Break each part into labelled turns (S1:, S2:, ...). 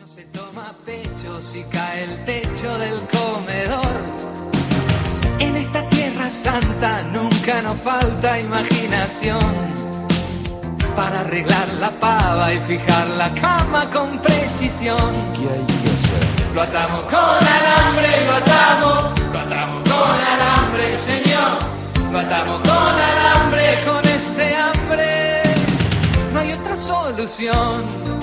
S1: Se toma pecho si cae el techo del comedor. En esta tierra santa nunca nos falta imaginación para arreglar la pava y fijar la cama con precisión.
S2: ¿Qué hay que hacer?
S1: Lo atamos con alambre, lo atamos con alambre, señor. Lo atamos con alambre, con este hambre. No hay otra solución.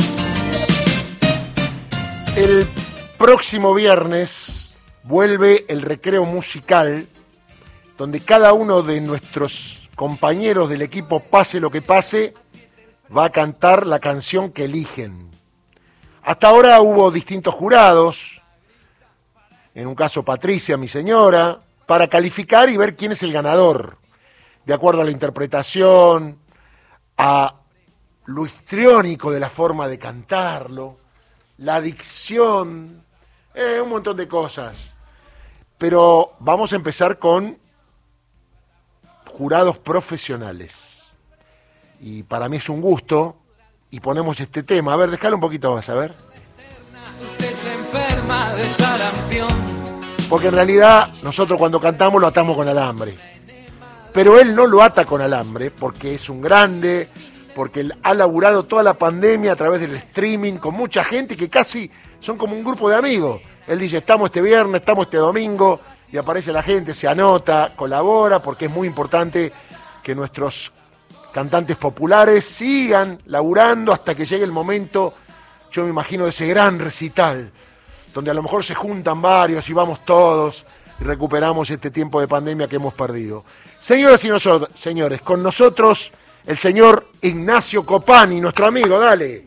S2: El próximo viernes vuelve el recreo musical, donde cada uno de nuestros compañeros del equipo, pase lo que pase, va a cantar la canción que eligen. Hasta ahora hubo distintos jurados, en un caso Patricia, mi señora, para calificar y ver quién es el ganador, de acuerdo a la interpretación, a lo histriónico de la forma de cantarlo, la dicción, un montón de cosas. Pero vamos a empezar con jurados profesionales. Y para mí es un gusto, y ponemos este tema. A ver, déjalo un poquito más, a ver.
S1: Usted se enferma de sarampión.
S2: Porque en realidad nosotros cuando cantamos lo atamos con alambre. Pero él no lo ata con alambre porque es un grande, porque él ha laburado toda la pandemia a través del streaming con mucha gente que casi son como un grupo de amigos. Él dice, estamos este viernes, estamos este domingo, y aparece la gente, se anota, colabora, porque es muy importante que nuestros cantantes populares sigan laburando hasta que llegue el momento, yo me imagino, de ese gran recital, donde a lo mejor se juntan varios y vamos todos y recuperamos este tiempo de pandemia que hemos perdido. Señoras y señores, con nosotros el señor Ignacio Copani, nuestro amigo, dale.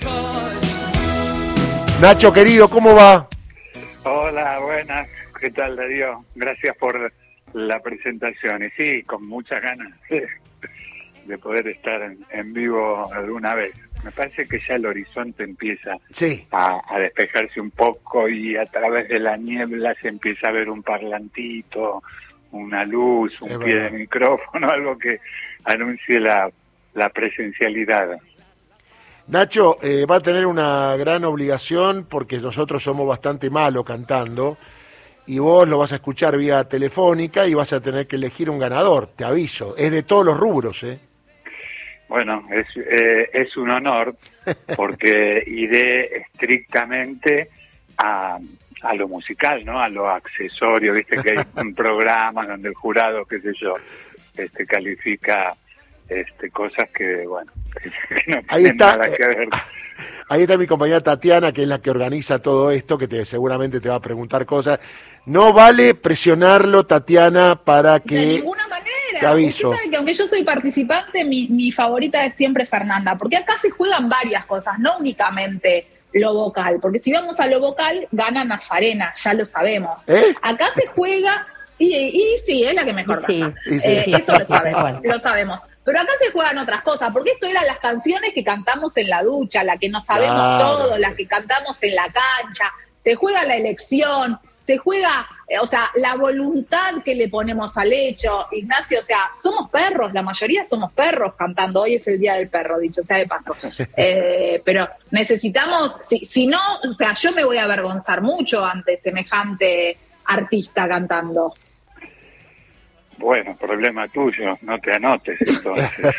S2: Nacho, querido, ¿cómo va?
S3: Hola, buenas. ¿Qué tal, Darío? Gracias por la presentación. Y sí, con muchas ganas de poder estar en vivo alguna vez. Me parece que ya el horizonte empieza a despejarse un poco y a través de la niebla se empieza a ver un parlantito, una luz, un pie de micrófono, algo que anuncie la presencialidad.
S2: Nacho, va a tener una gran obligación porque nosotros somos bastante malos cantando y vos lo vas a escuchar vía telefónica y vas a tener que elegir un ganador, te aviso. Es de todos los rubros, ¿eh?
S3: Bueno, es un honor porque iré estrictamente a lo musical, ¿no? A lo accesorio, viste que hay un programa donde el jurado, qué sé yo, califica cosas que, bueno, que no tienen nada que ver.
S2: Ahí está mi compañera Tatiana, que es la que organiza todo esto, que seguramente te va a preguntar cosas. No vale presionarlo, Tatiana, para que...
S4: De ninguna manera.
S2: Te aviso.
S4: Usted sabe que aunque yo soy participante, mi favorita es siempre Fernanda, porque acá se juegan varias cosas, no únicamente lo vocal, porque si vamos a lo vocal, gana Nazarena, ya lo sabemos. Acá se juega, y sí, es la que mejor canta. Eso lo sabemos. Pero acá se juegan otras cosas, porque esto eran las canciones que cantamos en la ducha, la que no sabemos todos, las que cantamos en la cancha. Se juega la elección, se juega, la voluntad que le ponemos al hecho. Ignacio, somos perros, la mayoría somos perros cantando. Hoy es el Día del Perro, dicho sea de paso. Pero necesitamos, si no, yo me voy a avergonzar mucho ante semejante artista cantando.
S3: Bueno, problema tuyo, no te anotes entonces.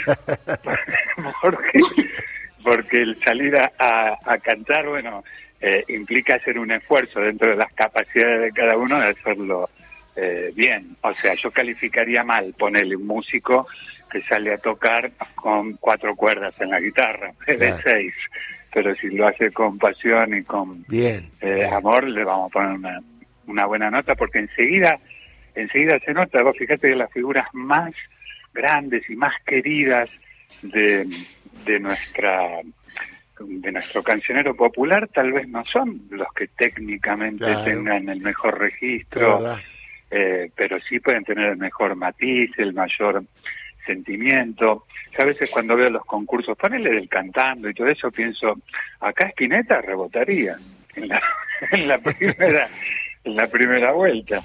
S3: porque el salir a cantar, bueno, implica hacer un esfuerzo dentro de las capacidades de cada uno de hacerlo bien. O sea, yo calificaría mal ponerle un músico que sale a tocar con 4 cuerdas en la guitarra, de 6. Pero si lo hace con pasión y con amor, le vamos a poner una buena nota, porque enseguida se nota. Vos fíjate que las figuras más grandes y más queridas de nuestro cancionero popular tal vez no son los que técnicamente tengan el mejor registro, pero sí pueden tener el mejor matiz, el mayor sentimiento. Yo a veces cuando veo los concursos, ponele del cantando y todo eso, pienso, acá Spinetta rebotaría en la primera vuelta.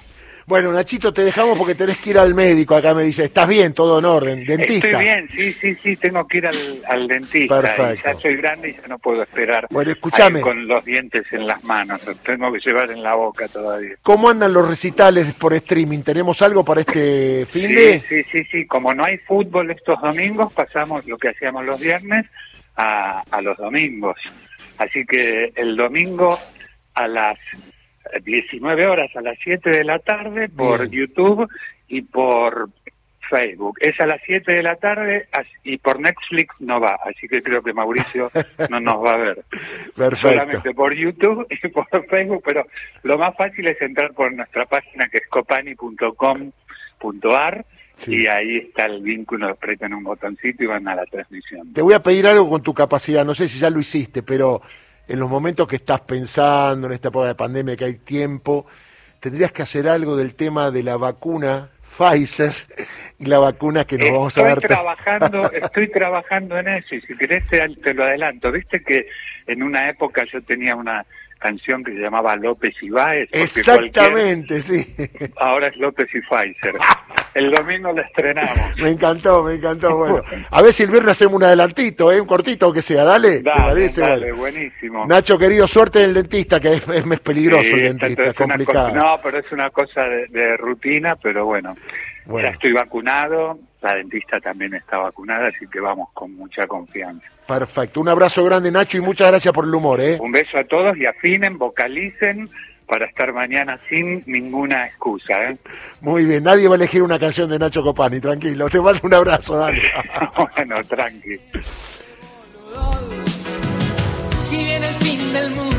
S2: Bueno, Nachito, te dejamos porque tenés que ir al médico. Acá me dice, ¿estás bien? Todo en orden. ¿Dentista?
S3: Estoy bien, sí, tengo que ir al dentista.
S2: Perfecto.
S3: Ya soy grande y ya no puedo esperar.
S2: Bueno, escúchame.
S3: Con los dientes en las manos, los tengo que llevar en la boca todavía.
S2: ¿Cómo andan los recitales por streaming? ¿Tenemos algo para este fin de...?
S3: Sí. Como no hay fútbol estos domingos, pasamos lo que hacíamos los viernes a los domingos. Así que el domingo a las 19 horas, a las 7 de la tarde, por YouTube y por Facebook. Es a las 7 de la tarde y por Netflix no va, así que creo que Mauricio no nos va a ver.
S2: Perfecto.
S3: Solamente por YouTube y por Facebook, pero lo más fácil es entrar por nuestra página que es copani.com.ar. Sí. Y ahí está el vínculo, apretan un botoncito y van a la transmisión.
S2: Te voy a pedir algo con tu capacidad, no sé si ya lo hiciste, pero en los momentos que estás pensando, en esta época de pandemia que hay tiempo, tendrías que hacer algo del tema de la vacuna Pfizer y la vacuna que nos vamos a dar.
S3: Estoy trabajando en eso, y si querés te lo adelanto. Viste que en una época yo tenía una canción que se llamaba López y Báez.
S2: Exactamente, sí.
S3: Ahora es López y Pfizer. El domingo lo estrenamos.
S2: Me encantó. Bueno, a ver si el viernes hacemos un adelantito, un cortito que sea. Dale, ¿te parece?
S3: Dale, buenísimo.
S2: Nacho, querido, suerte en el dentista, que es peligroso el dentista, es complicado.
S3: No, pero es una cosa de rutina, pero bueno, ya estoy vacunado, la dentista también está vacunada, así que vamos con mucha confianza.
S2: Perfecto, un abrazo grande, Nacho, y muchas gracias por el humor.
S3: Un beso a todos y afinen, vocalicen para estar mañana sin ninguna excusa.
S2: Muy bien, nadie va a elegir una canción de Nacho Copani, tranquilo, te mando un abrazo, dale.
S3: Bueno, tranqui.
S1: Si viene el fin del mundo